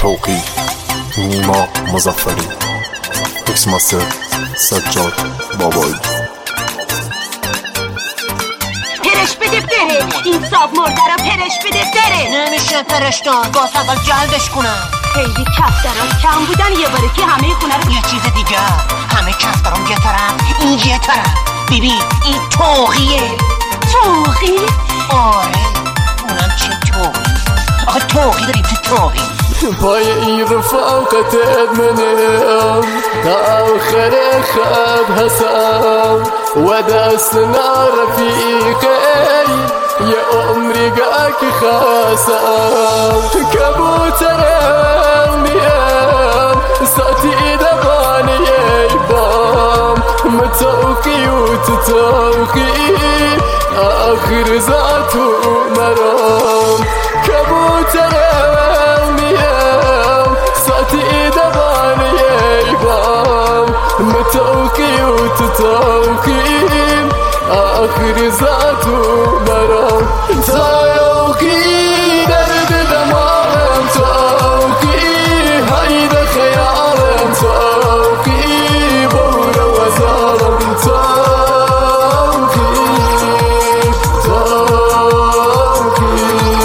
توقی، نیما مظفری، اکس ماستر سجاد بابایی. پرش بده بره، این صاحب مرده را پرش بده بره. نمیشه پرش داد، باز اول جلدش کنم. خیلی کفتران کم بودن یه باره که همه خونه رو. یه چیز دیگه، همه کفتران یه طرف، این یه طرف. ببین این توقیه. توقی؟ آره اونم چه توقی؟ آخه توقی داریم تو توقی. پای این رفاقتت منم تا آخر خط هستم و دستنا رفیقی یه عمری که خواستم کبوترم میم ساتی دبانی ای بام متوقی و تتوقی آخر ذاتو مرام کبوترم میم ساتی دبانی ای بام متوقی و تتوقی آخر ذاتو مرام توقی درد دماغم توقی هید خیالم توقی بور وزارم توقی توقی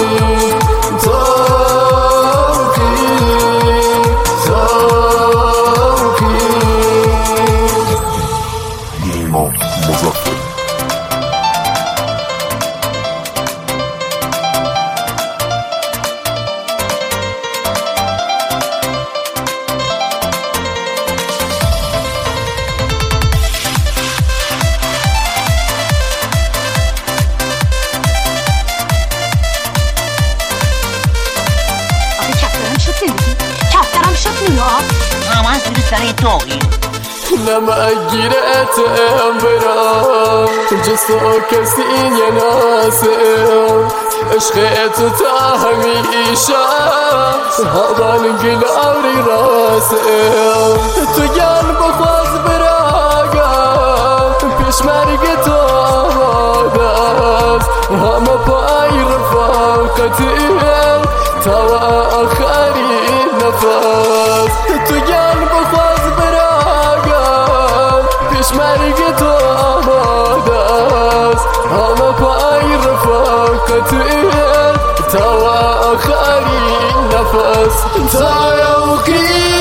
توقی توقی نیما مظفری. کفترم شد نیما. همه از بوده سر توقی. لما جرأتم برام جسو کسی یه ناسم عشقت تا همیشه هوان گلاری راسم تو گل بخواز براگم پیش مرگ تو آماده همه پای رفاقتیم تا آخرین نفس تو گل بخواز پیش مرگ تو آماده است همه پای رفاقتیت تا آخرین نفس توقی